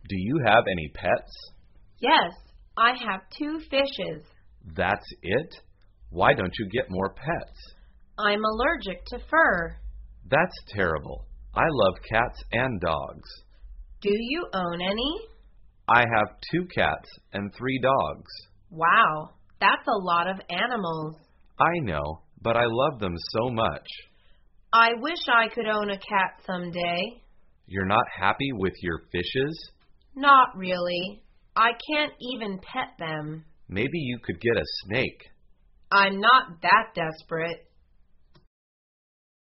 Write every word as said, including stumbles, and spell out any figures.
Do you have any pets? Yes, I have two fishes. That's it? Why don't you get more pets? I'm allergic to fur. That's terrible. I love cats and dogs. Do you own any? I have two cats and three dogs. Wow, that's a lot of animals. I know, but I love them so much. I wish I could own a cat someday. You're not happy with your fishes? Not really. I can't even pet them. Maybe you could get a snake. I'm not that desperate.